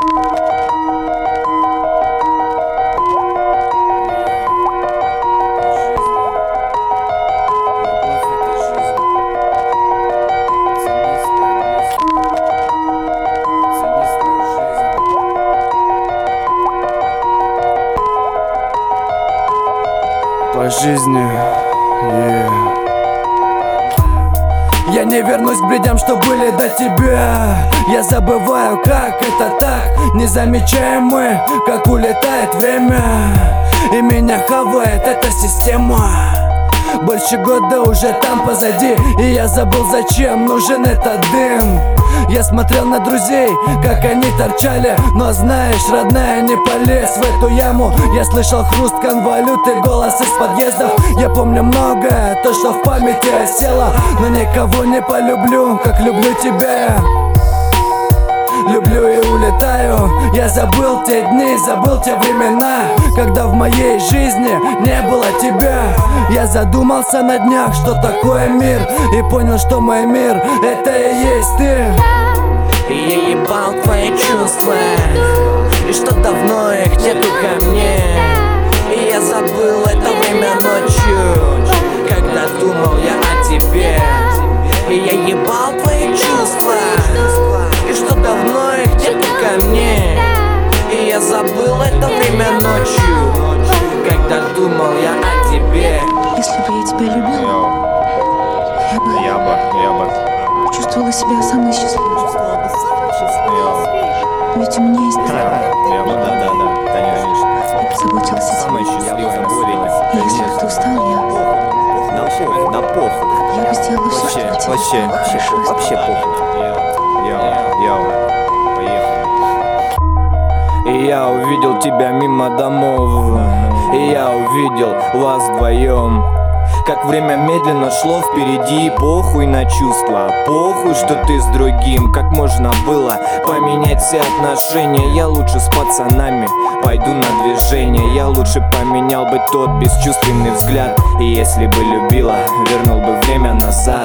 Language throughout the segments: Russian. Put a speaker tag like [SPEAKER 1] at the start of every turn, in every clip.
[SPEAKER 1] По жизни,
[SPEAKER 2] Я не вернусь к бредям, что были до тебя. Я забываю, как это так. Не замечаем мы, как улетает время, и меня хавает эта система. Больше года уже там позади, и я забыл, зачем нужен этот дым. Я смотрел на друзей, как они торчали, но знаешь, родная, не полез в эту яму. Я слышал хруст конвалюты, голос из подъездов. Я помню многое, то, что в памяти осело, но никого не полюблю, как люблю тебя. Люблю и улетаю. Я забыл те дни, забыл те времена, когда в моей жизни не было тебя. Я задумался на днях, что такое мир, и понял, что мой мир — это и есть ты.
[SPEAKER 3] И я ебал твои чувства, и что давно их нету ко мне. И я забыл это время ночью, когда думал я о тебе. И я ебал твои чувства, и что давно их нету ко мне. И я забыл это время ночью, когда думал я о тебе.
[SPEAKER 4] Если бы я тебя любила, я бы чувствовала себя самой счастливой. Ведь у меня есть ты.
[SPEAKER 5] Да, конечно.
[SPEAKER 4] Я позаботилась о тебе.
[SPEAKER 5] Самая счастливая время.
[SPEAKER 4] И если ты устал,
[SPEAKER 5] Да похуй.
[SPEAKER 4] я бы сделала все, чтобы тебе стало хорошо.
[SPEAKER 5] Вообще похуй. Поехали.
[SPEAKER 3] И я увидел тебя мимо домов, и я увидел вас вдвоем. Как время медленно шло впереди, похуй на чувства, похуй, что ты с другим. Как можно было поменять все отношения? Я лучше с пацанами пойду на движение. Я лучше поменял бы тот бесчувственный взгляд. И если бы любила, вернул бы время назад.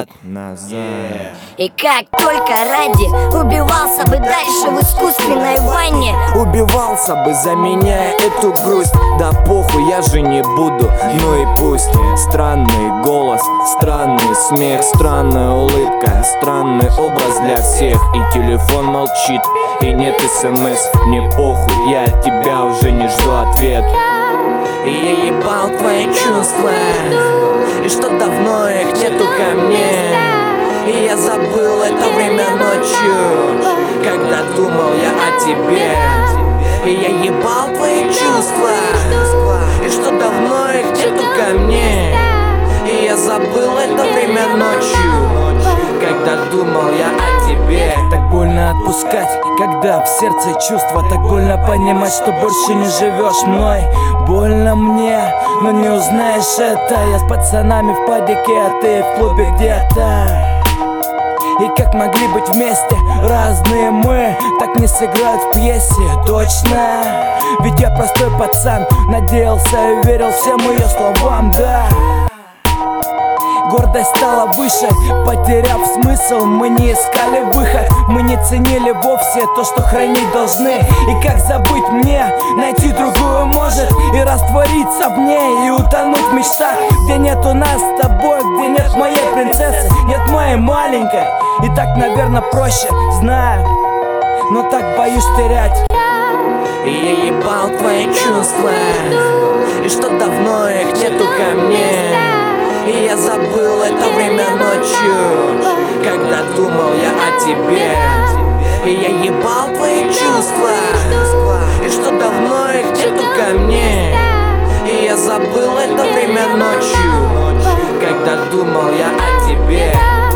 [SPEAKER 6] И как только ради убивался бы дальше в искусственной ванне.
[SPEAKER 3] Убивался бы, заменяя эту грусть. Да похуй, я же не буду, ну и пусть. Странный голос, странный смех, странная улыбка, странный образ для всех. И телефон молчит, и нет смс. Мне похуй, я от тебя уже не жду ответ. И я ебал твои чувства, и что давно их нету ко мне. И я забыл это время ночью, когда думал я о тебе. И я ебал твои чувства, и что давно их нету ко мне. И я забыл это время ночью, когда думал я о тебе.
[SPEAKER 2] Так больно отпускать, когда в сердце чувства. Так больно понимать, что больше не живешь мной. Больно мне, но не узнаешь это. Я с пацанами в падике, а ты в клубе где-то. И как могли быть вместе разные мы, так не сыграют в пьесе, точно. Ведь я простой пацан, надеялся и верил всем ее словам, да. Гордость стала выше, потеряв смысл. Мы не искали выход, мы не ценили вовсе то, что хранить должны. И как забыть мне, найти другую может, и раствориться в ней, и утонуть в мечтах, где нету нас с тобой, где нет моей принцессы, нет моей маленькой. И так, наверное, проще, знаю, но так боюсь терять.
[SPEAKER 3] И я ебал твои чувства, и что давно их нету ко мне. И я забыл это время ночью, когда думал я о тебе. И я ебал твои чувства, и что давно их нету ко мне. И я забыл это время ночью, когда думал я о тебе.